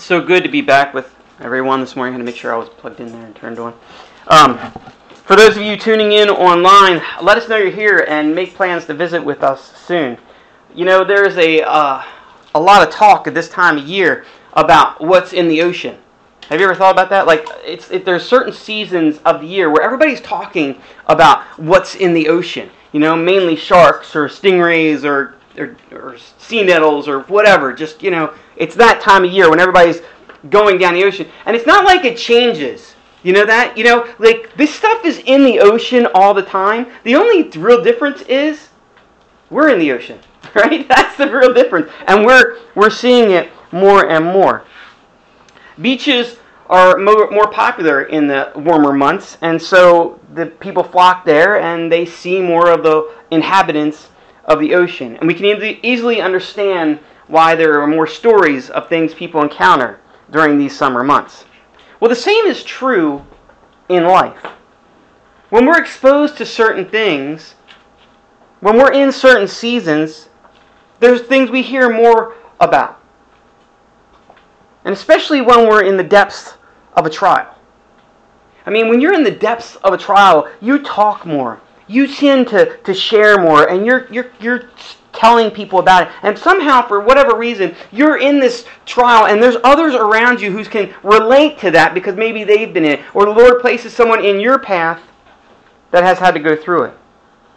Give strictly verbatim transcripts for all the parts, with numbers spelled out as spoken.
It's so good to be back with everyone this morning. I'm going to make sure I was plugged in there and turned on. Um, for those of you tuning in online, let us know you're here and make plans to visit with us soon. You know, there's a uh, a lot of talk at this time of year about what's in the ocean. Have you ever thought about that? Like, it's it, there's certain seasons of the year where everybody's talking about what's in the ocean. You know, mainly sharks or stingrays or or, or sea nettles or whatever. Just, you know, it's that time of year when everybody's going down the ocean. And it's not like it changes. You know that? You know, like, this stuff is in the ocean all the time. The only real difference is we're in the ocean, right? That's the real difference. And we're we're seeing it more and more. Beaches are more, more popular in the warmer months, and so the people flock there and they see more of the inhabitants of the ocean. And we can e- easily understand why there are more stories of things people encounter during these summer months. Well, the same is true in life. When we're exposed to certain things, when we're in certain seasons, there's things we hear more about. And especially when we're in the depths of a trial. I mean, when you're in the depths of a trial, you talk more. You tend to, to share more, and you're you're you're telling people about it. And somehow, for whatever reason, you're in this trial, and there's others around you who can relate to that because maybe they've been in it, or the Lord places someone in your path that has had to go through it.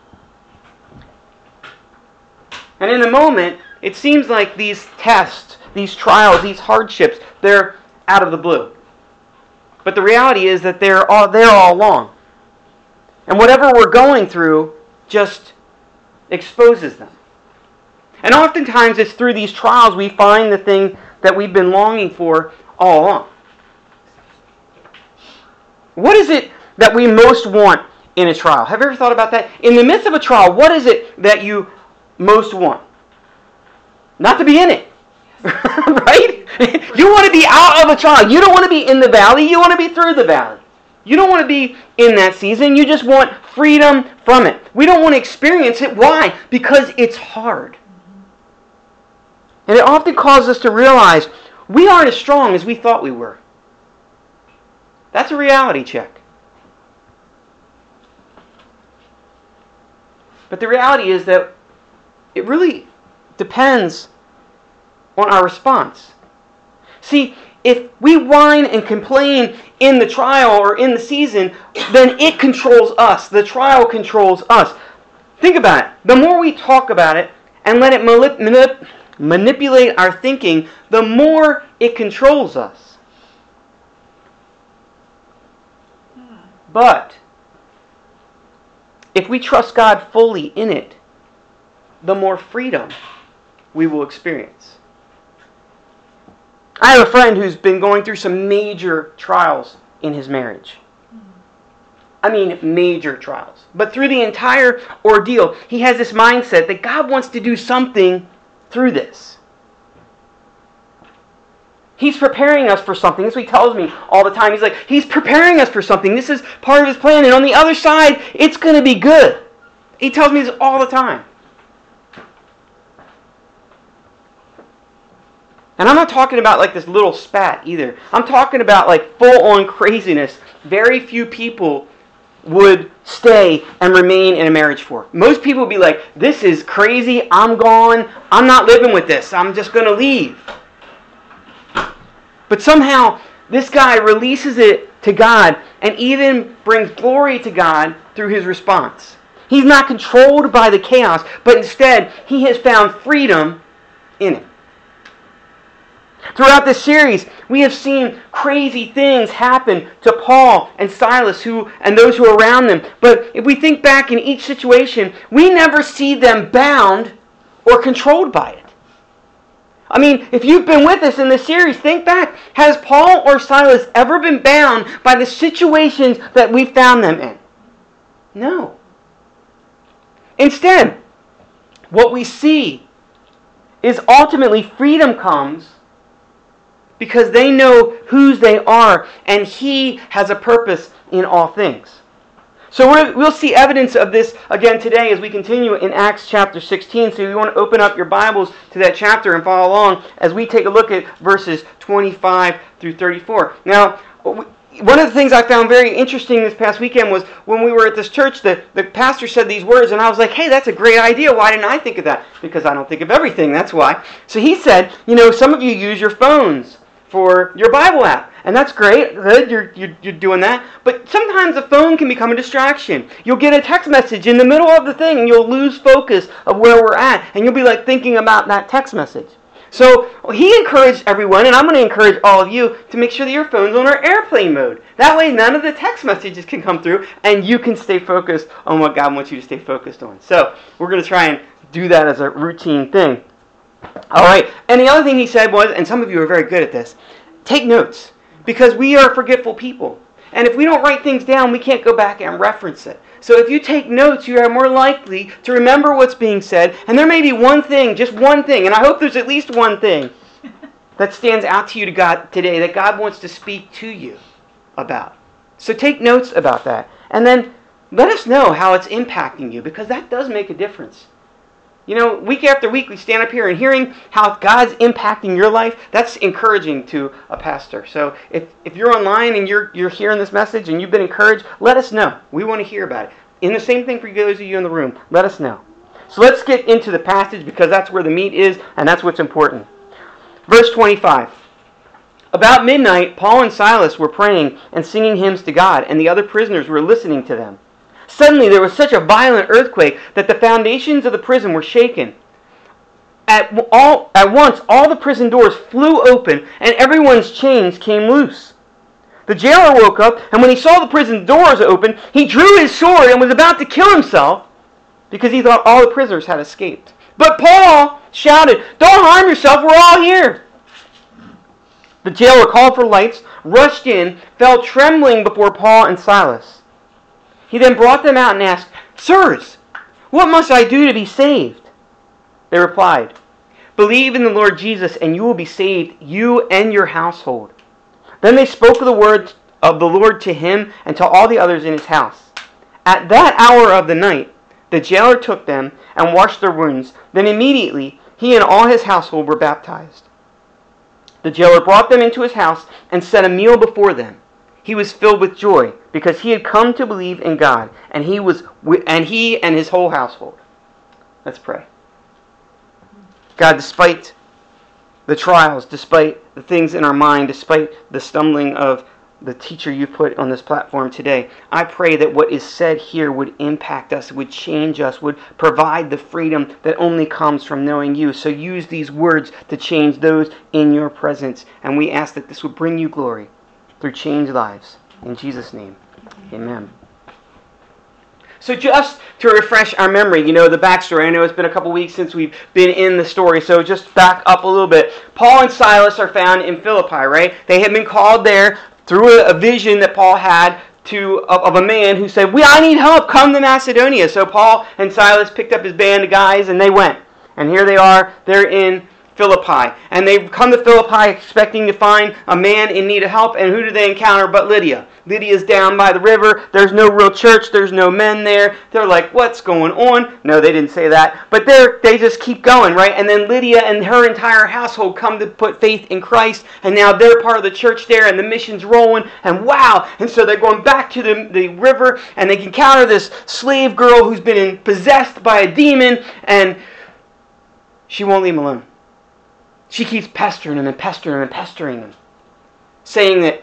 And in the moment, it seems like these tests, these trials, these hardships, they're out of the blue. But the reality is that they're all there all along. And whatever we're going through just exposes them. And oftentimes it's through these trials we find the thing that we've been longing for all along. What is it that we most want in a trial? Have you ever thought about that? In the midst of a trial, what is it that you most want? Not to be in it. Right? You want to be out of a trial. You don't want to be in the valley. You want to be through the valley. You don't want to be in that season. You just want freedom from it. We don't want to experience it. Why? Because it's hard. And it often causes us to realize we aren't as strong as we thought we were. That's a reality check. But the reality is that it really depends on our response. See, if we whine and complain in the trial or in the season, then it controls us. The trial controls us. Think about it. The more we talk about it and let it manip- manip- manipulate our thinking, the more it controls us. But if we trust God fully in it, the more freedom we will experience. I have a friend who's been going through some major trials in his marriage. I mean, major trials. But through the entire ordeal, he has this mindset that God wants to do something through this. He's preparing us for something. That's what he tells me all the time. He's like, he's preparing us for something. This is part of his plan. And on the other side, it's going to be good. He tells me this all the time. And I'm not talking about like this little spat either. I'm talking about like full-on craziness. Very few people would stay and remain in a marriage for. Most people would be like, this is crazy. I'm gone. I'm not living with this. I'm just going to leave. But somehow, this guy releases it to God and even brings glory to God through his response. He's not controlled by the chaos, but instead, he has found freedom in it. Throughout this series, we have seen crazy things happen to Paul and Silas who and those who are around them. But if we think back in each situation, we never see them bound or controlled by it. I mean, if you've been with us in this series, think back. Has Paul or Silas ever been bound by the situations that we found them in? No. Instead, what we see is ultimately freedom comes because they know whose they are, and He has a purpose in all things. So we're, we'll see evidence of this again today as we continue in Acts chapter sixteen. So you want to open up your Bibles to that chapter and follow along as we take a look at verses twenty-five through thirty-four. Now, one of the things I found very interesting this past weekend was when we were at this church, the, the pastor said these words, and I was like, hey, that's a great idea. Why didn't I think of that? Because I don't think of everything, that's why. So he said, you know, some of you use your phones for your Bible app. And that's great, good, you're, you're, you're doing that. But sometimes the phone can become a distraction. You'll get a text message in the middle of the thing and you'll lose focus of where we're at. And you'll be like thinking about that text message. So he encouraged everyone, and I'm going to encourage all of you, to make sure that your phone's on our airplane mode. That way none of the text messages can come through and you can stay focused on what God wants you to stay focused on. So we're going to try and do that as a routine thing. All right, and the other thing he said was, and some of you are very good at this, take notes. Because we are forgetful people. And if we don't write things down, we can't go back and reference it. So if you take notes, you are more likely to remember what's being said. And there may be one thing, just one thing, and I hope there's at least one thing that stands out to you to God today that God wants to speak to you about. So take notes about that. And then let us know how it's impacting you, because that does make a difference. You know, week after week we stand up here and hearing how God's impacting your life, that's encouraging to a pastor. So if, if you're online and you're you're hearing this message and you've been encouraged, let us know. We want to hear about it. And the same thing for those of you in the room. Let us know. So let's get into the passage, because that's where the meat is and that's what's important. Verse twenty-five. About midnight, Paul and Silas were praying and singing hymns to God, and the other prisoners were listening to them. Suddenly there was such a violent earthquake that the foundations of the prison were shaken. At, all, at once all the prison doors flew open and everyone's chains came loose. The jailer woke up, and when he saw the prison doors open, he drew his sword and was about to kill himself because he thought all the prisoners had escaped. But Paul shouted, "Don't harm yourself, we're all here." The jailer called for lights, rushed in, fell trembling before Paul and Silas. He then brought them out and asked, "Sirs, what must I do to be saved?" They replied, "Believe in the Lord Jesus, and you will be saved, you and your household." Then they spoke of the word of the Lord to him and to all the others in his house. At that hour of the night, the jailer took them and washed their wounds. Then immediately he and all his household were baptized. The jailer brought them into his house and set a meal before them. He was filled with joy because he had come to believe in God, and he was and he and his whole household. Let's pray. God, despite the trials, despite the things in our mind, despite the stumbling of the teacher you put on this platform today, I pray that what is said here would impact us, would change us, would provide the freedom that only comes from knowing you. So use these words to change those in your presence, and we ask that this would bring you glory through changed lives. In Jesus' name, amen. So just to refresh our memory, you know, the backstory. I know it's been a couple weeks since we've been in the story, so just back up a little bit. Paul and Silas are found in Philippi, right? They had been called there through a, a vision that Paul had to of, of a man who said, "We, I need help, come to Macedonia." So Paul and Silas picked up his band of guys and they went. And here they are, they're in Philippi. And they come to Philippi expecting to find a man in need of help. And who do they encounter but Lydia? Lydia's down by the river. There's no real church. There's no men there. They're like, what's going on? No, they didn't say that. But they're, they just keep going, right? And then Lydia and her entire household come to put faith in Christ. And now they're part of the church there. And the mission's rolling. And wow! And so they're going back to the, the river. And they encounter this slave girl who's been in, possessed by a demon. And she won't leave him alone. She keeps pestering him and pestering him and pestering him, saying that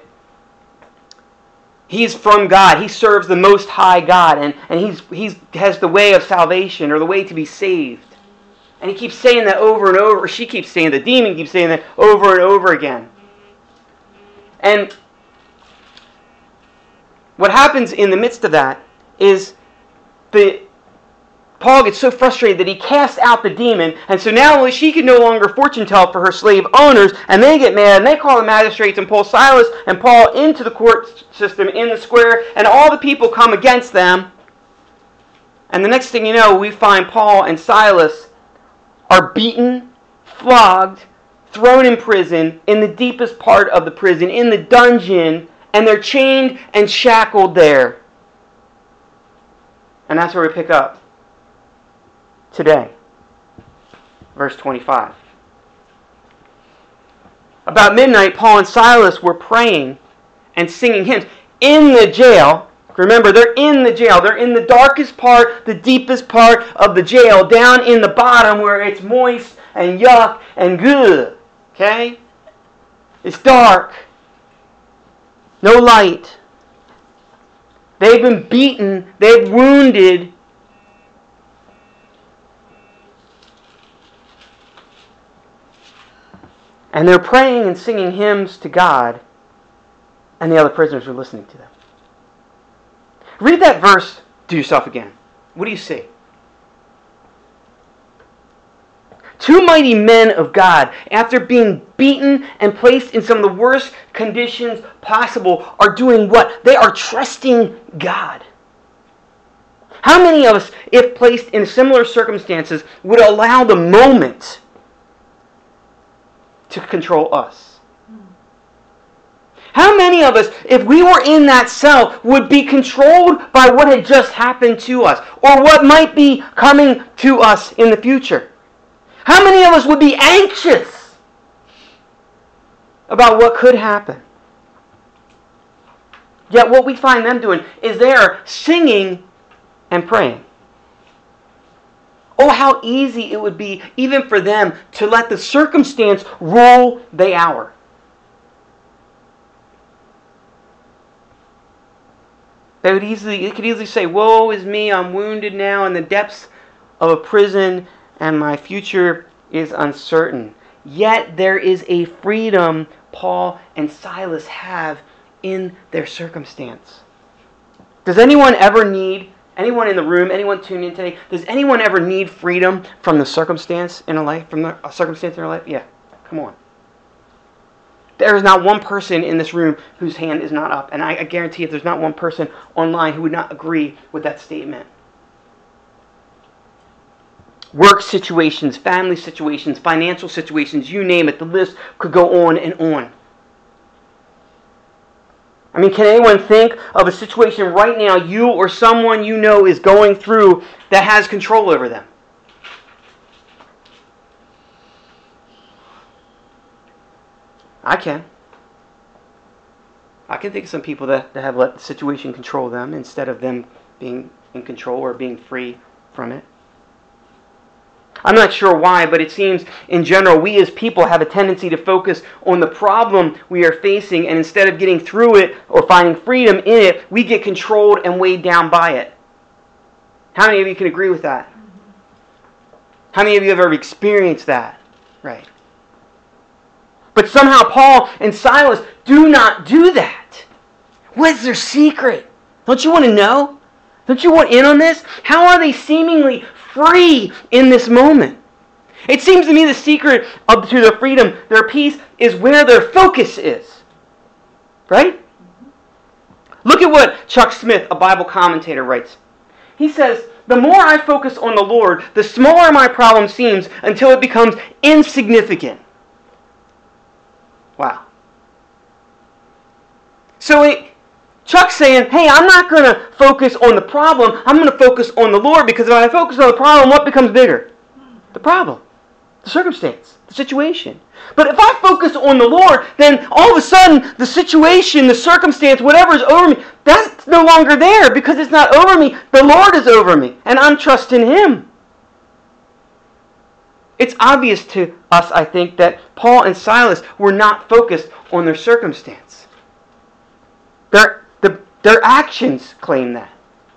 he's from God. He serves the Most High God, and, and he's he's has the way of salvation, or the way to be saved. And he keeps saying that over and over. She keeps saying, the demon keeps saying that over and over again. And what happens in the midst of that is the Paul gets so frustrated that he casts out the demon, and so now she can no longer fortune tell for her slave owners, and they get mad, and they call the magistrates and pull Silas and Paul into the court system in the square, and all the people come against them. And the next thing you know, we find Paul and Silas are beaten, flogged, thrown in prison, in the deepest part of the prison, in the dungeon, and they're chained and shackled there. And that's where we pick up today. Verse twenty-five. About midnight, Paul and Silas were praying and singing hymns in the jail. Remember, they're in the jail. They're in the darkest part, the deepest part of the jail, down in the bottom where it's moist and yuck and good. Okay? It's dark. No light. They've been beaten. They've wounded. And they're praying and singing hymns to God, and the other prisoners are listening to them. Read that verse to yourself again. What do you see? Two mighty men of God, after being beaten and placed in some of the worst conditions possible, are doing what? They are trusting God. How many of us, if placed in similar circumstances, would allow the moment to control us? How many of us, if we were in that cell, would be controlled by what had just happened to us, or what might be coming to us in the future? How many of us would be anxious about what could happen? Yet what we find them doing is they are singing and praying. Oh, how easy it would be, even for them, to let the circumstance rule the hour. They would easily, they could easily say, "Woe is me, I'm wounded now in the depths of a prison, and my future is uncertain." Yet there is a freedom Paul and Silas have in their circumstance. Does anyone ever need, anyone in the room, anyone tuned in today, does anyone ever need freedom from the circumstance in a life, from the, a circumstance in their life? Yeah, come on. There is not one person in this room whose hand is not up. And I, I guarantee if there's not one person online who would not agree with that statement. Work situations, family situations, financial situations, you name it. The list could go on and on. I mean, can anyone think of a situation right now you or someone you know is going through that has control over them? I can. I can think of some people that, that have let the situation control them instead of them being in control or being free from it. I'm not sure why, but it seems in general we as people have a tendency to focus on the problem we are facing, and instead of getting through it or finding freedom in it, we get controlled and weighed down by it. How many of you can agree with that? How many of you have ever experienced that? Right. But somehow Paul and Silas do not do that. What is their secret? Don't you want to know? Don't you want in on this? How are they seemingly free in this moment? It seems to me the secret of, to their freedom, their peace, is where their focus is. Right? Look at what Chuck Smith, a Bible commentator, writes. He says, "The more I focus on the Lord, the smaller my problem seems until it becomes insignificant." Wow. So it, Chuck's saying, hey, I'm not going to focus on the problem. I'm going to focus on the Lord, because if I focus on the problem, what becomes bigger? The problem, the circumstance, the situation. But if I focus on the Lord, then all of a sudden the situation, the circumstance, whatever is over me, that's no longer there, because it's not over me. The Lord is over me, and I'm trusting Him. It's obvious to us, I think, that Paul and Silas were not focused on their circumstance. Their, the, their actions claim that.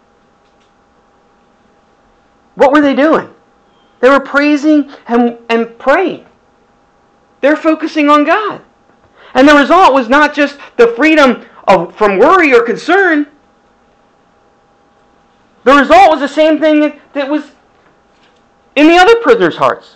What were they doing? They were praising and, and praying. They're focusing on God. And the result was not just the freedom of, from worry or concern. The result was the same thing that, that was in the other prisoners' hearts.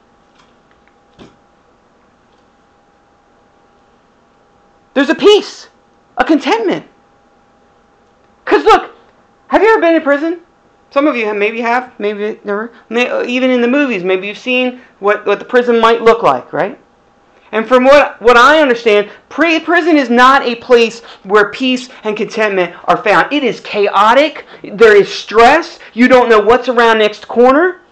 There's a peace, a contentment. Because look, have you ever been in prison? Some of you have, maybe have, maybe never. Even in the movies, maybe you've seen what, what the prison might look like, right? And from what, what I understand, pre- prison is not a place where peace and contentment are found. It is chaotic. There is stress. You don't know what's around next corner.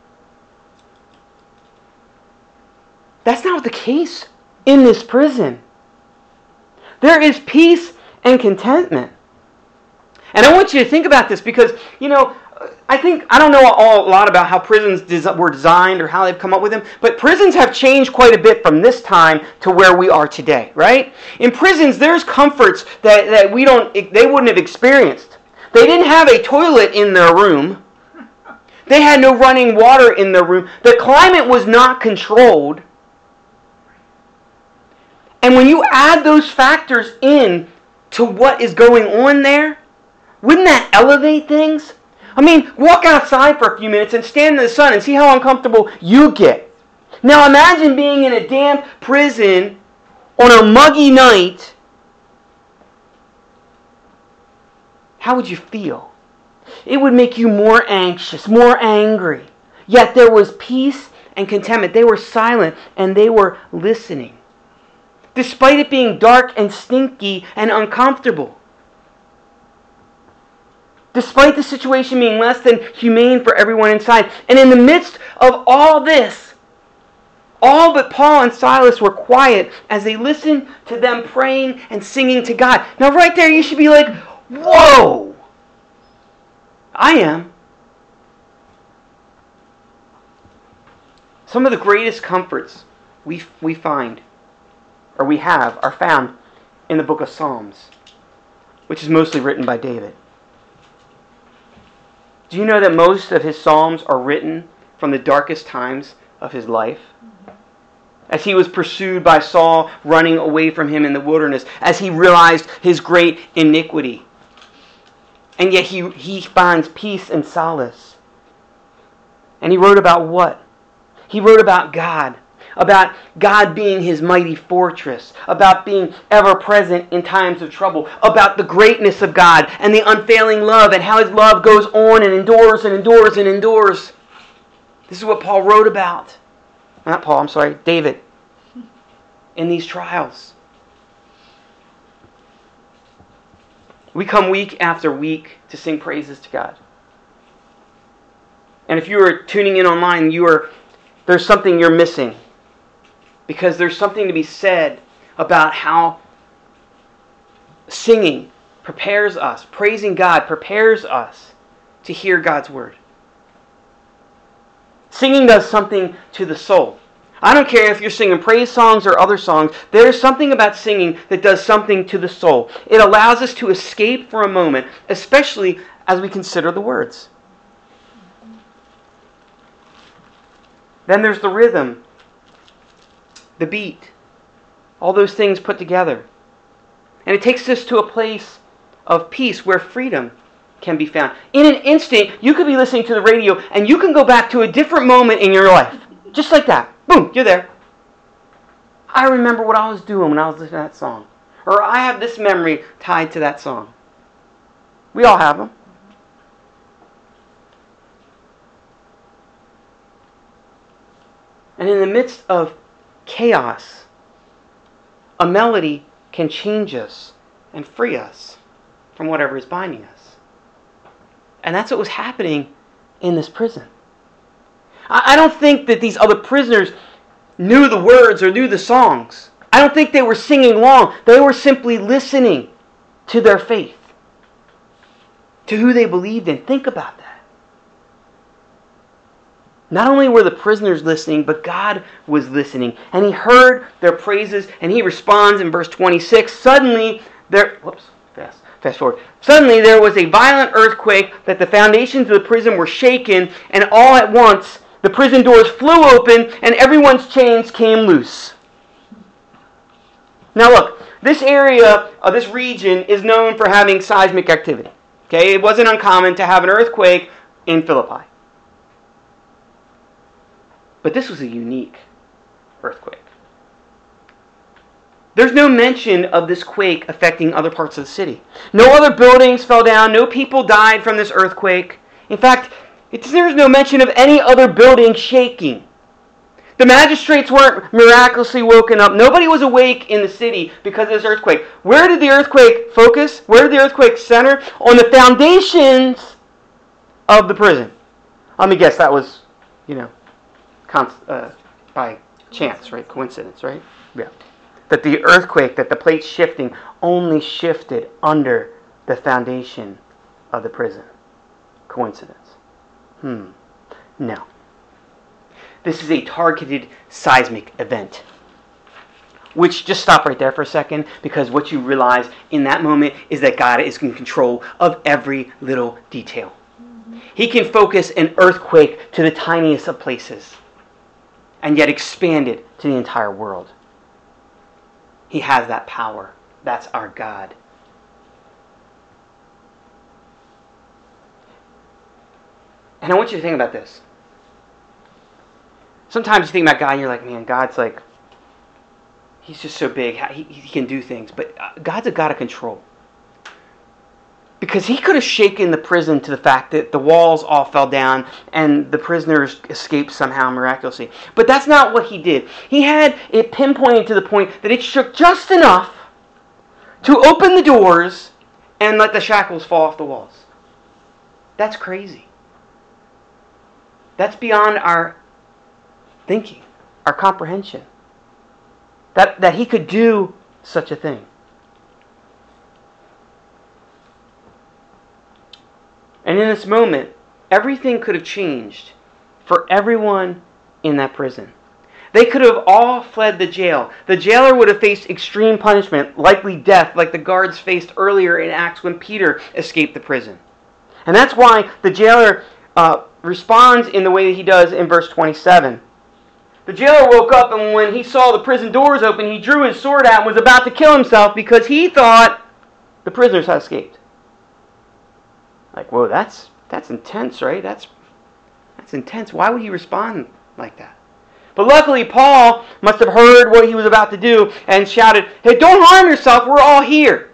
That's not the case in this prison. There is peace and contentment. And I want you to think about this because, you know, I think, I don't know all, a lot about how prisons des- were designed or how they've come up with them, but prisons have changed quite a bit from this time to where we are today, right? In prisons, there's comforts that, that we don't, they wouldn't have experienced. They didn't have a toilet in their room. They had no running water in their room. The climate was not controlled. And when you add those factors in to what is going on there, wouldn't that elevate things? I mean, walk outside for a few minutes and stand in the sun and see how uncomfortable you get. Now imagine being in a damp prison on a muggy night. How would you feel? It would make you more anxious, more angry. Yet there was peace and contentment. They were silent and they were listening. Despite it being dark and stinky and uncomfortable. Despite the situation being less than humane for everyone inside. And in the midst of all this, all but Paul and Silas were quiet as they listened to them praying and singing to God. Now right there you should be like, whoa! I am. Some of the greatest comforts we, we find, or we have, are found in the book of Psalms, which is mostly written by David. Do you know that most of his Psalms are written from the darkest times of his life? As he was pursued by Saul, running away from him in the wilderness, as he realized his great iniquity. And yet he, he finds peace and solace. And he wrote about what? He wrote about God. About God being his mighty fortress, about being ever present in times of trouble, about the greatness of God and the unfailing love and how his love goes on and endures and endures and endures. This is what Paul wrote about. Not Paul, I'm sorry, David. In these trials. We come week after week to sing praises to God. And if you are tuning in online, you are there's something you're missing. Because there's something to be said about how singing prepares us, praising God prepares us to hear God's word. Singing does something to the soul. I don't care if you're singing praise songs or other songs, there's something about singing that does something to the soul. It allows us to escape for a moment, especially as we consider the words. Then there's the rhythm. The beat, all those things put together. And it takes us to a place of peace where freedom can be found. In an instant, you could be listening to the radio and you can go back to a different moment in your life. Just like that. Boom, you're there. I remember what I was doing when I was listening to that song. Or I have this memory tied to that song. We all have them. And in the midst of chaos, a melody can change us and free us from whatever is binding us. And that's what was happening in this prison. I don't think that these other prisoners knew the words or knew the songs. I don't think they were singing along. They were simply listening to their faith, to who they believed in. Think about that. Not only were the prisoners listening, but God was listening. And he heard their praises, and he responds in verse twenty-six. Suddenly, there... Whoops, fast, fast forward. Suddenly, there was a violent earthquake that the foundations of the prison were shaken, and all at once, the prison doors flew open, and everyone's chains came loose. Now look, this area, uh, this region, is known for having seismic activity. Okay, it wasn't uncommon to have an earthquake in Philippi. But this was a unique earthquake. There's no mention of this quake affecting other parts of the city. No other buildings fell down. No people died from this earthquake. In fact, it's, there's no mention of any other building shaking. The magistrates weren't miraculously woken up. Nobody was awake in the city because of this earthquake. Where did the earthquake focus? Where did the earthquake center? On the foundations of the prison. Let me guess, that was, you know, con- uh, by chance, right? Coincidence, right? Yeah. That the earthquake, that the plate shifting only shifted under the foundation of the prison. Coincidence? Hmm. No. This is a targeted seismic event. Which, just stop right there for a second, because what you realize in that moment is that God is in control of every little detail. Mm-hmm. He can focus an earthquake to the tiniest of places, and yet expand it to the entire world. He has that power. That's our God. And I want you to think about this. Sometimes you think about God and you're like, man, God's like, He's just so big. He, he can do things. But God's a God of control. Because He could have shaken the prison to the fact that the walls all fell down and the prisoners escaped somehow miraculously. But that's not what He did. He had it pinpointed to the point that it shook just enough to open the doors and let the shackles fall off the walls. That's crazy. That's beyond our thinking, our comprehension. That, that He could do such a thing. And in this moment, everything could have changed for everyone in that prison. They could have all fled the jail. The jailer would have faced extreme punishment, likely death, like the guards faced earlier in Acts when Peter escaped the prison. And that's why the jailer uh, responds in the way that he does in verse twenty-seven. The jailer woke up, and when he saw the prison doors open, he drew his sword out and was about to kill himself because he thought the prisoners had escaped. Like, whoa, that's that's intense, right? That's that's intense. Why would he respond like that? But luckily, Paul must have heard what he was about to do and shouted, "Hey, don't harm yourself. We're all here."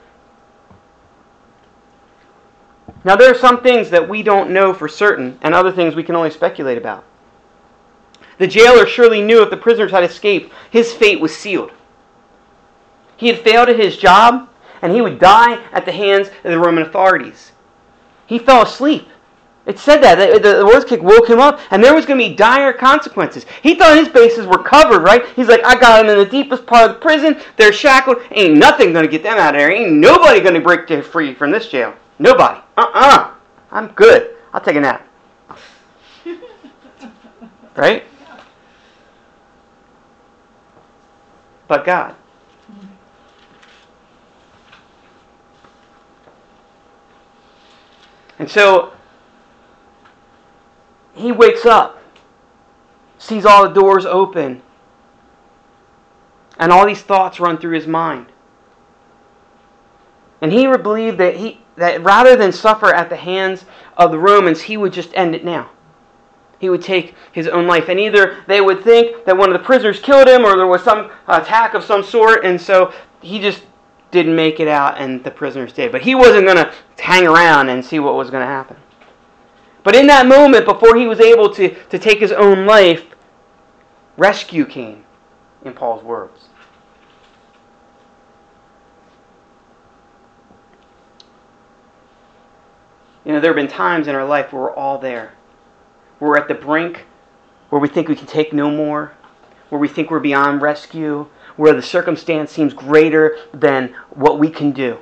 Now, there are some things that we don't know for certain, and other things we can only speculate about. The jailer surely knew if the prisoners had escaped, his fate was sealed. He had failed at his job, and he would die at the hands of the Roman authorities. He fell asleep. It said that. The earthquake woke him up, and there was going to be dire consequences. He thought his bases were covered, right? He's like, I got them in the deepest part of the prison. They're shackled. Ain't nothing going to get them out of there. Ain't nobody going to break free from this jail. Nobody. Uh-uh. I'm good. I'll take a nap. Right? But God. And so, he wakes up, sees all the doors open, and all these thoughts run through his mind. And he would believe that he that rather than suffer at the hands of the Romans, he would just end it now. He would take his own life. And either they would think that one of the prisoners killed him or there was some attack of some sort, and so he just didn't make it out and the prisoners did. But he wasn't going to hang around and see what was going to happen. But in that moment, before he was able to, to take his own life, rescue came, in Paul's words. You know, there have been times in our life where we're all there. We're at the brink, where we think we can take no more, where we think we're beyond rescue, where the circumstance seems greater than what we can do.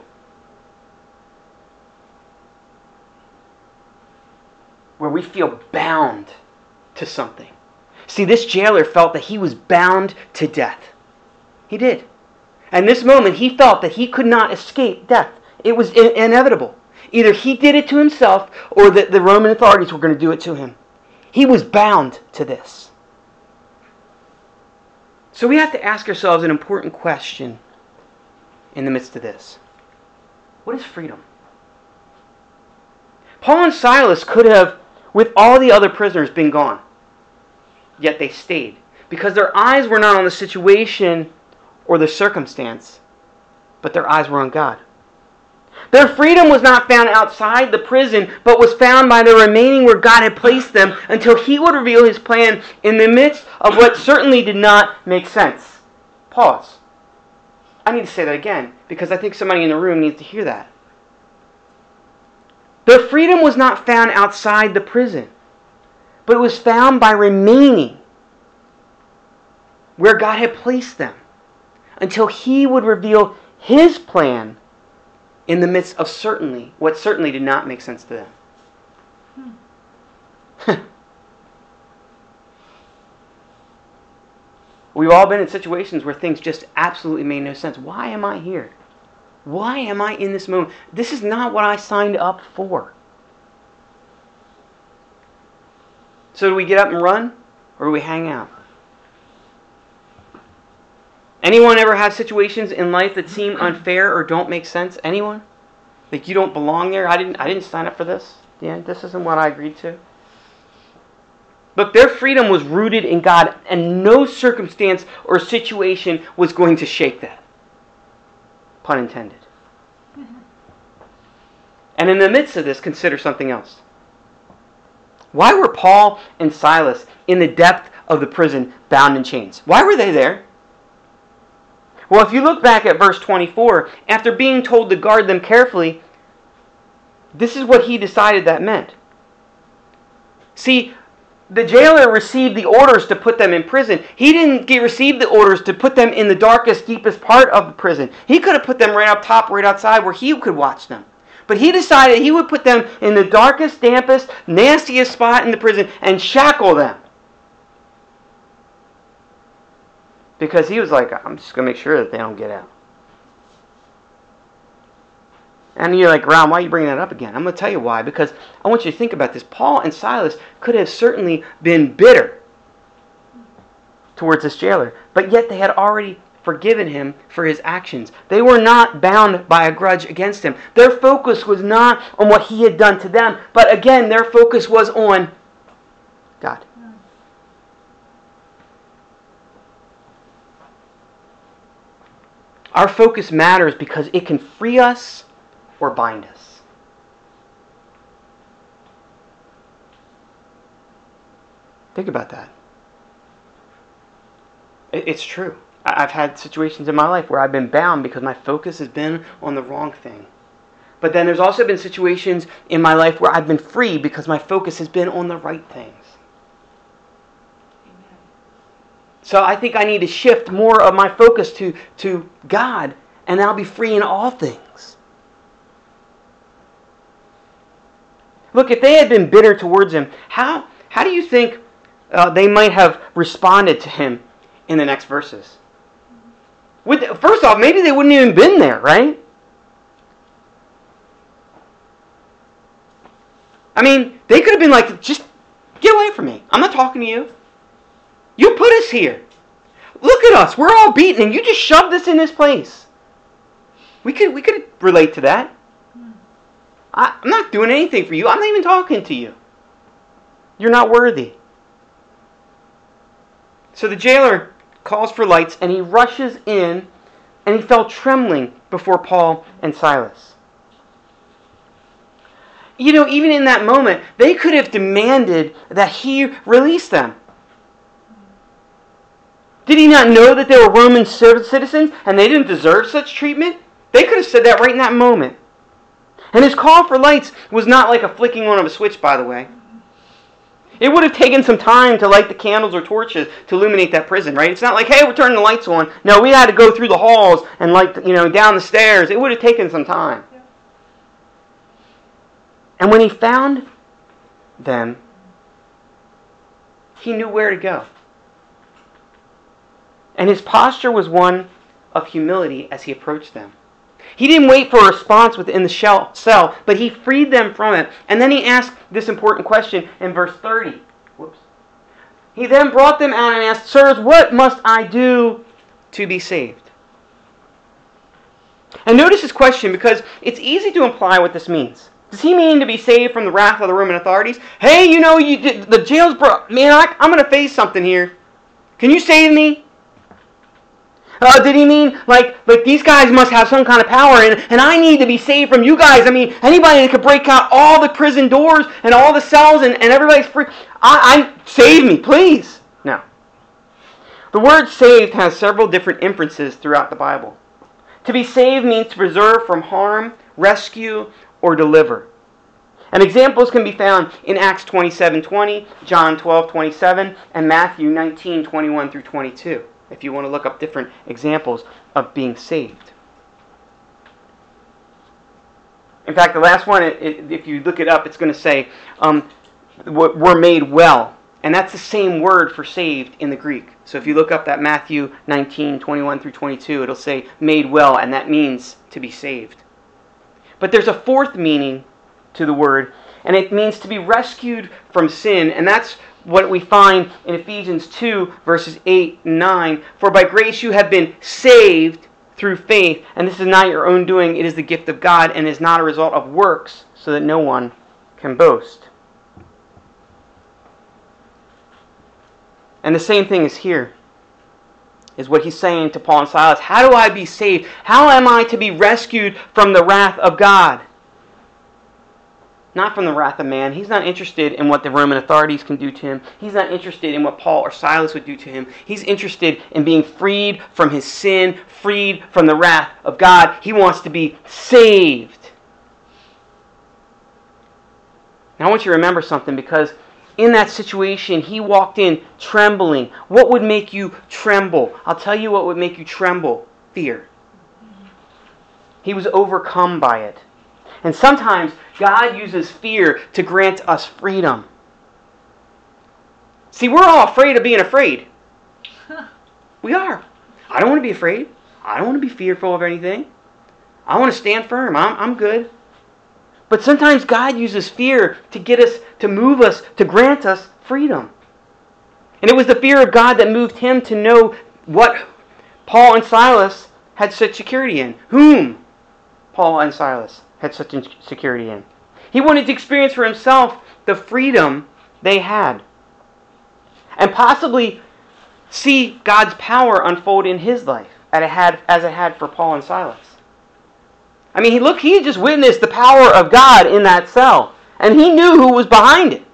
Where we feel bound to something. See, this jailer felt that he was bound to death. He did. And this moment, he felt that he could not escape death. It was in- inevitable. Either he did it to himself, or that the Roman authorities were going to do it to him. He was bound to this. So we have to ask ourselves an important question in the midst of this. What is freedom? Paul and Silas could have, with all the other prisoners, been gone. Yet they stayed. Because their eyes were not on the situation or the circumstance, but their eyes were on God. Their freedom was not found outside the prison, but was found by their remaining where God had placed them until He would reveal His plan in the midst of what certainly did not make sense. Pause. I need to say that again, because I think somebody in the room needs to hear that. Their freedom was not found outside the prison, but it was found by remaining where God had placed them until He would reveal His plan in the midst of certainly, what certainly did not make sense to them. Hmm. We've all been in situations where things just absolutely made no sense. Why am I here? Why am I in this moment? This is not what I signed up for. So do we get up and run, or do we hang out? Anyone ever have situations in life that seem unfair or don't make sense? Anyone? Like you don't belong there? I didn't I didn't sign up for this. Yeah, this isn't what I agreed to. Look, their freedom was rooted in God, and no circumstance or situation was going to shake that. Pun intended. Mm-hmm. And in the midst of this, consider something else. Why were Paul and Silas in the depth of the prison bound in chains? Why were they there? Well, if you look back at verse twenty-four, after being told to guard them carefully, this is what he decided that meant. See, the jailer received the orders to put them in prison. He didn't get, receive the orders to put them in the darkest, deepest part of the prison. He could have put them right up top, right outside, where he could watch them. But he decided he would put them in the darkest, dampest, nastiest spot in the prison and shackle them. Because he was like, I'm just going to make sure that they don't get out. And you're like, Ron, why are you bringing that up again? I'm going to tell you why. Because I want you to think about this. Paul and Silas could have certainly been bitter towards this jailer. But yet they had already forgiven him for his actions. They were not bound by a grudge against him. Their focus was not on what he had done to them. But again, their focus was on God. Our focus matters because it can free us or bind us. Think about that. It's true. I've had situations in my life where I've been bound because my focus has been on the wrong thing. But then there's also been situations in my life where I've been free because my focus has been on the right things. So I think I need to shift more of my focus to, to God, and I'll be free in all things. Look, if they had been bitter towards him, how, how do you think uh, they might have responded to him in the next verses? Would they, first off, maybe they wouldn't even been there, right? I mean, they could have been like, just get away from me. I'm not talking to you. You put us here. Look at us. We're all beaten, and you just shoved us in this place. We could we could relate to that. I, I'm not doing anything for you. I'm not even talking to you. You're not worthy. So the jailer calls for lights, and he rushes in, and he fell trembling before Paul and Silas. You know, even in that moment, they could have demanded that he release them. Did he not know that they were Roman citizens and they didn't deserve such treatment? They could have said that right in that moment. And his call for lights was not like a flicking on of a switch, by the way. It would have taken some time to light the candles or torches to illuminate that prison, right? It's not like, hey, we're turning the lights on. No, we had to go through the halls and light, you know, down the stairs. It would have taken some time. Yeah. And when he found them, he knew where to go. And his posture was one of humility as he approached them. He didn't wait for a response within the cell, but he freed them from it. And then he asked this important question in verse thirty. Whoops. He then brought them out and asked, Sirs, what must I do to be saved? And notice his question, because it's easy to imply what this means. Does he mean to be saved from the wrath of the Roman authorities? Hey, you know, you did, the jail's broke. Man, I, I'm going to face something here. Can you save me? Uh, did he mean like like these guys must have some kind of power and, and I need to be saved from you guys? I mean, anybody that could break out all the prison doors and all the cells and, and everybody's free. I, I save me, please. No. The word saved has several different inferences throughout the Bible. To be saved means to preserve from harm, rescue, or deliver. And examples can be found in Acts twenty-seven twenty, John twelve twenty-seven, and Matthew nineteen twenty-one through twenty-two. If you want to look up different examples of being saved. In fact, the last one, it, it, if you look it up, it's going to say, um, we're made well. And that's the same word for saved in the Greek. So if you look up that Matthew nineteen twenty-one through twenty-two, it'll say made well, and that means to be saved. But there's a fourth meaning to the word, and it means to be rescued from sin, and that's what we find in Ephesians two, verses eight and nine. For by grace you have been saved through faith, and this is not your own doing, it is the gift of God, and is not a result of works, so that no one can boast. And the same thing is here, is what he's saying to Paul and Silas. How do I be saved? How am I to be rescued from the wrath of God? Not from the wrath of man. He's not interested in what the Roman authorities can do to him. He's not interested in what Paul or Silas would do to him. He's interested in being freed from his sin, freed from the wrath of God. He wants to be saved. Now I want you to remember something, because in that situation, he walked in trembling. What would make you tremble? I'll tell you what would make you tremble. Fear. He was overcome by it. And sometimes God uses fear to grant us freedom. See, we're all afraid of being afraid. We are. I don't want to be afraid. I don't want to be fearful of anything. I want to stand firm. I'm, I'm good. But sometimes God uses fear to get us, to move us, to grant us freedom. And it was the fear of God that moved him to know what Paul and Silas had such security in. Whom Paul and Silas had such security in. He wanted to experience for himself the freedom they had. And possibly see God's power unfold in his life as it had, as it had for Paul and Silas. I mean, he look, he just witnessed the power of God in that cell. And he knew who was behind it.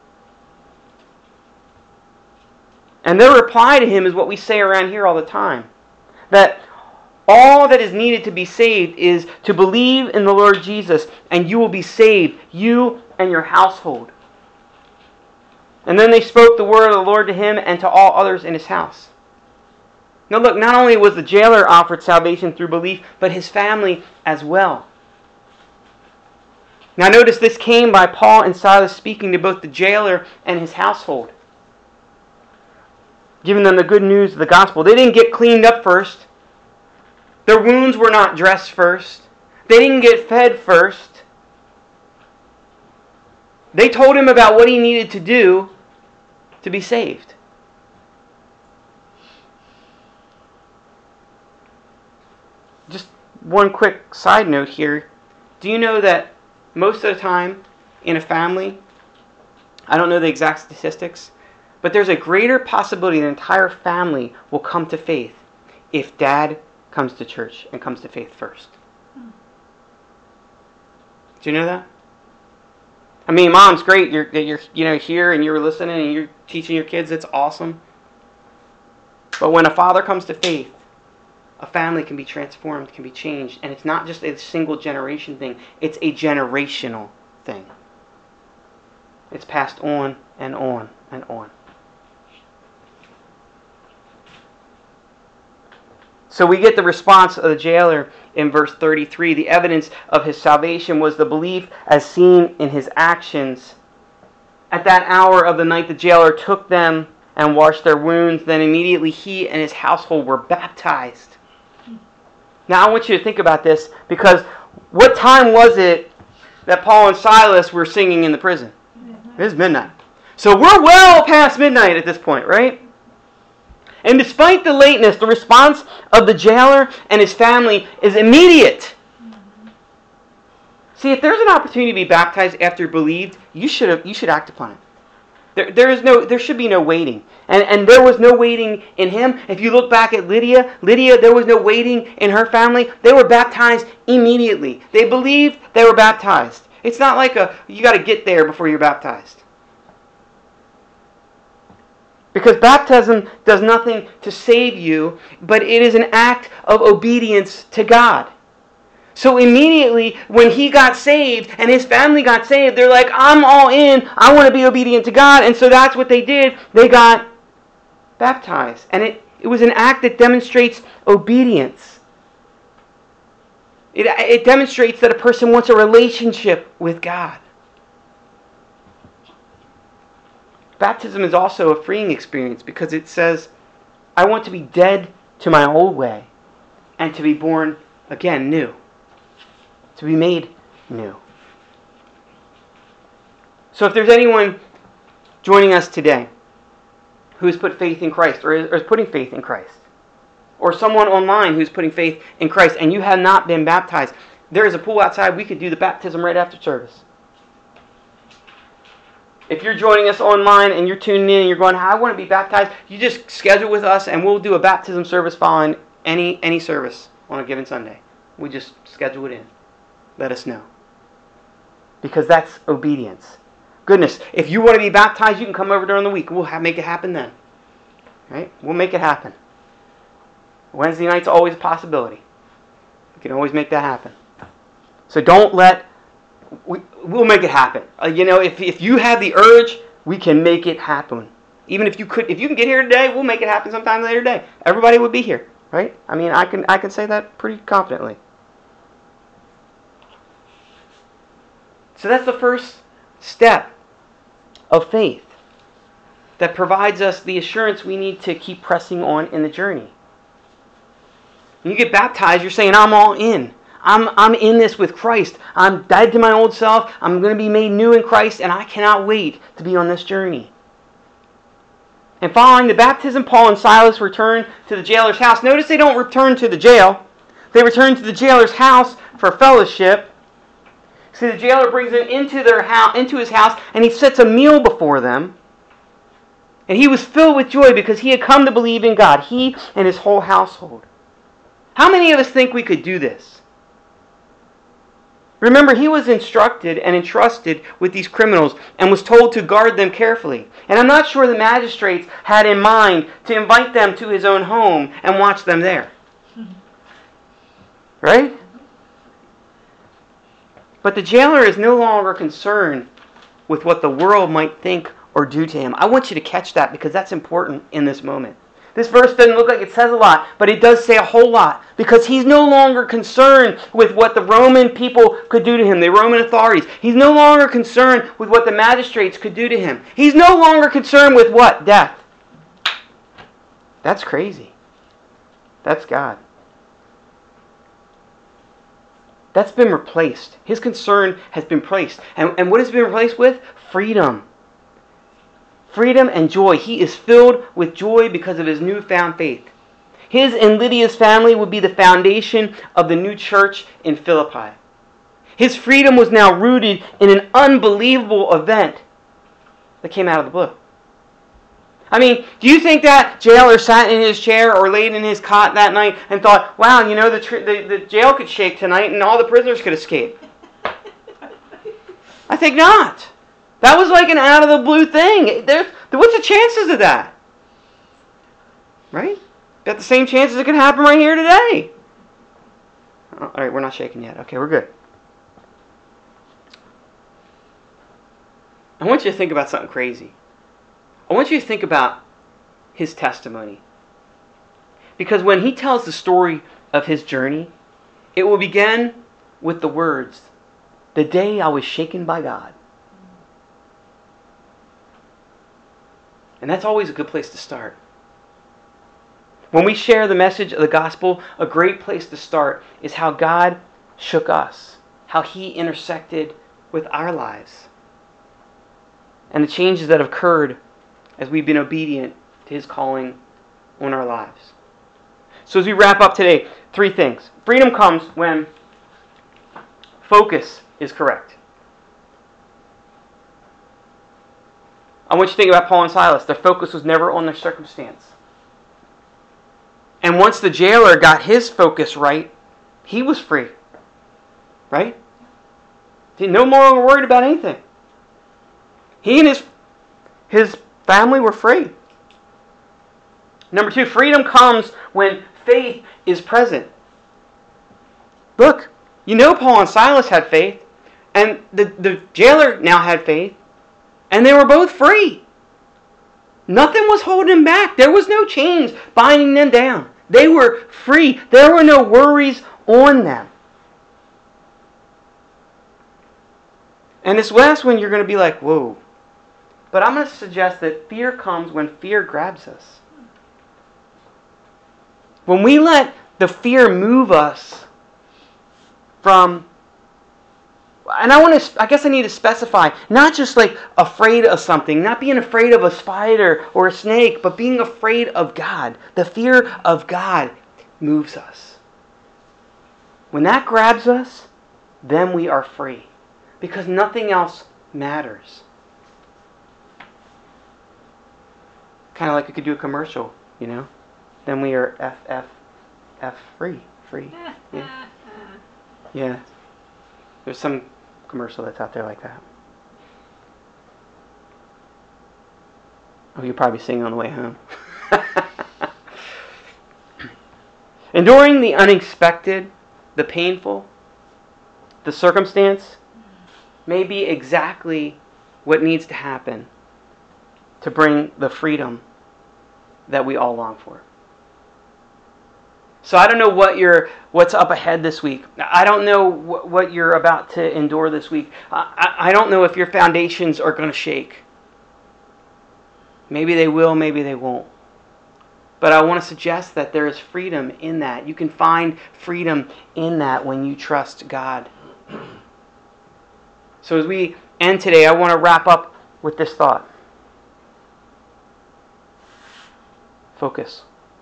And their reply to him is what we say around here all the time. That all that is needed to be saved is to believe in the Lord Jesus, and you will be saved, you and your household. And then they spoke the word of the Lord to him and to all others in his house. Now look, not only was the jailer offered salvation through belief, but his family as well. Now notice this came by Paul and Silas speaking to both the jailer and his household, giving them the good news of the gospel. They didn't get cleaned up first. Their wounds were not dressed first. They didn't get fed first. They told him about what he needed to do to be saved. Just one quick side note here. Do you know that most of the time in a family, I don't know the exact statistics, but there's a greater possibility the entire family will come to faith if dad comes to church and comes to faith first. Do you know that? I mean, mom's great. You're you're you know here and you're listening and you're teaching your kids. It's awesome. But when a father comes to faith, a family can be transformed, can be changed, and it's not just a single generation thing. It's a generational thing. It's passed on and on and on. So we get the response of the jailer in verse thirty-three. The evidence of his salvation was the belief as seen in his actions. At that hour of the night, the jailer took them and washed their wounds. Then immediately he and his household were baptized. Now I want you to think about this, because what time was it that Paul and Silas were singing in the prison? It was midnight. So we're well past midnight at this point, right? And despite the lateness, the response of the jailer and his family is immediate. See, if there's an opportunity to be baptized after you believed, you should have, you should act upon it. There, there is no, there should be no waiting. And, and there was no waiting in him. If you look back at Lydia, Lydia, there was no waiting in her family. They were baptized immediately. They believed, they were baptized. It's not like a, you got to get there before you're baptized. Because baptism does nothing to save you, but it is an act of obedience to God. So immediately when he got saved and his family got saved, they're like, I'm all in. I want to be obedient to God. And so that's what they did. They got baptized. And it, it was an act that demonstrates obedience. It, it demonstrates that a person wants a relationship with God. Baptism is also a freeing experience because it says, I want to be dead to my old way and to be born again new. To be made new. So if there's anyone joining us today who has put faith in Christ or is, or is putting faith in Christ, or someone online who's putting faith in Christ and you have not been baptized, there is a pool outside. We could do the baptism right after service. If you're joining us online and you're tuning in and you're going, I want to be baptized, you just schedule with us and we'll do a baptism service following any any service on a given Sunday. We just schedule it in. Let us know. Because that's obedience. Goodness, if you want to be baptized, you can come over during the week. We'll have, make it happen then. Right? We'll make it happen. Wednesday night's always a possibility. We can always make that happen. So don't let... We, we'll make it happen. Uh, you know, if if you have the urge, we can make it happen. Even if you could, if you can get here today, we'll make it happen sometime later today. Everybody would be here, right? I mean, I can I can say that pretty confidently. So that's the first step of faith that provides us the assurance we need to keep pressing on in the journey. When you get baptized, you're saying, I'm all in. I'm, I'm in this with Christ. I'm dead to my old self. I'm going to be made new in Christ, and I cannot wait to be on this journey. And following the baptism, Paul and Silas return to the jailer's house. Notice they don't return to the jail. They return to the jailer's house for fellowship. See, the jailer brings them into their house, into his house, and he sets a meal before them. And he was filled with joy because he had come to believe in God, he and his whole household. How many of us think we could do this? Remember, he was instructed and entrusted with these criminals and was told to guard them carefully. And I'm not sure the magistrates had in mind to invite them to his own home and watch them there. Right? But the jailer is no longer concerned with what the world might think or do to him. I want you to catch that because that's important in this moment. This verse doesn't look like it says a lot, but it does say a whole lot. Because he's no longer concerned with what the Roman people could do to him, the Roman authorities. He's no longer concerned with what the magistrates could do to him. He's no longer concerned with what? Death. That's crazy. That's God. That's been replaced. His concern has been placed. And, and what has been replaced with? Freedom. Freedom and joy. He is filled with joy because of his newfound faith. His and Lydia's family would be the foundation of the new church in Philippi. His freedom was now rooted in an unbelievable event that came out of the blue. I mean, do you think that jailer sat in his chair or laid in his cot that night and thought, wow, you know, the, tr- the, the jail could shake tonight and all the prisoners could escape? I think not. That was like an out-of-the-blue thing. There, what's the chances of that? Right? Got the same chances it could happen right here today. All right, we're not shaking yet. Okay, we're good. I want you to think about something crazy. I want you to think about his testimony. Because when he tells the story of his journey, it will begin with the words, "The day I was shaken by God." And that's always a good place to start. When we share the message of the gospel, a great place to start is how God shook us, how he intersected with our lives, and the changes that have occurred as we've been obedient to his calling on our lives. So as we wrap up today, three things. Freedom comes when focus is correct. I want you to think about Paul and Silas. Their focus was never on their circumstance. And once the jailer got his focus right, he was free. Right? He no more worried about anything. He and his, his family were free. Number two, freedom comes when faith is present. Look, you know Paul and Silas had faith, and the, the jailer now had faith, and they were both free. Nothing was holding them back. There was no chains binding them down. They were free. There were no worries on them. And this last one, you're going to be like, whoa. But I'm going to suggest that fear comes when fear grabs us. When we let the fear move us from, and I want to, I guess I need to specify, not just like afraid of something, not being afraid of a spider or a snake, but being afraid of God. The fear of God moves us. When that grabs us, then we are free. Because nothing else matters. Kind of like we could do a commercial, you know? Then we are F F F free. Free. Yeah. Yeah. There's some commercial that's out there like that. Oh, you'll probably sing on the way home. Enduring the unexpected, the painful, the circumstance may be exactly what needs to happen to bring the freedom that we all long for. So I don't know what you're, what's up ahead this week. I don't know wh- what you're about to endure this week. I, I, I don't know if your foundations are going to shake. Maybe they will, maybe they won't. But I want to suggest that there is freedom in that. You can find freedom in that when you trust God. So as we end today, I want to wrap up with this thought. Focus.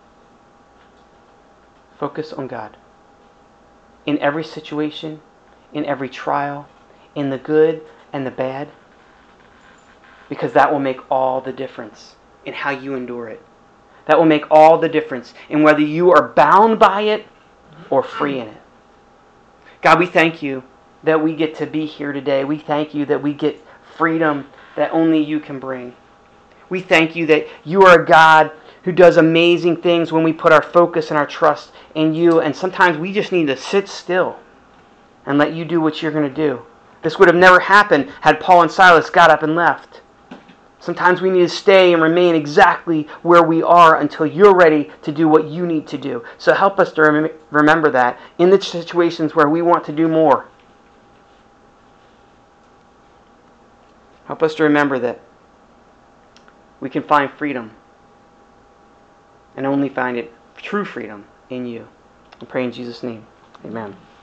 Focus on God. In every situation, in every trial, in the good and the bad. Because that will make all the difference in how you endure it. That will make all the difference in whether you are bound by it or free in it. God, we thank you that we get to be here today. We thank you that we get freedom that only you can bring. We thank you that you are a God who does amazing things when we put our focus and our trust in you. And sometimes we just need to sit still and let you do what you're going to do. This would have never happened had Paul and Silas got up and left. Sometimes we need to stay and remain exactly where we are until you're ready to do what you need to do. So help us to rem- remember that in the situations where we want to do more. Help us to remember that we can find freedom and only find it, true freedom, in you. I pray in Jesus' name. Amen.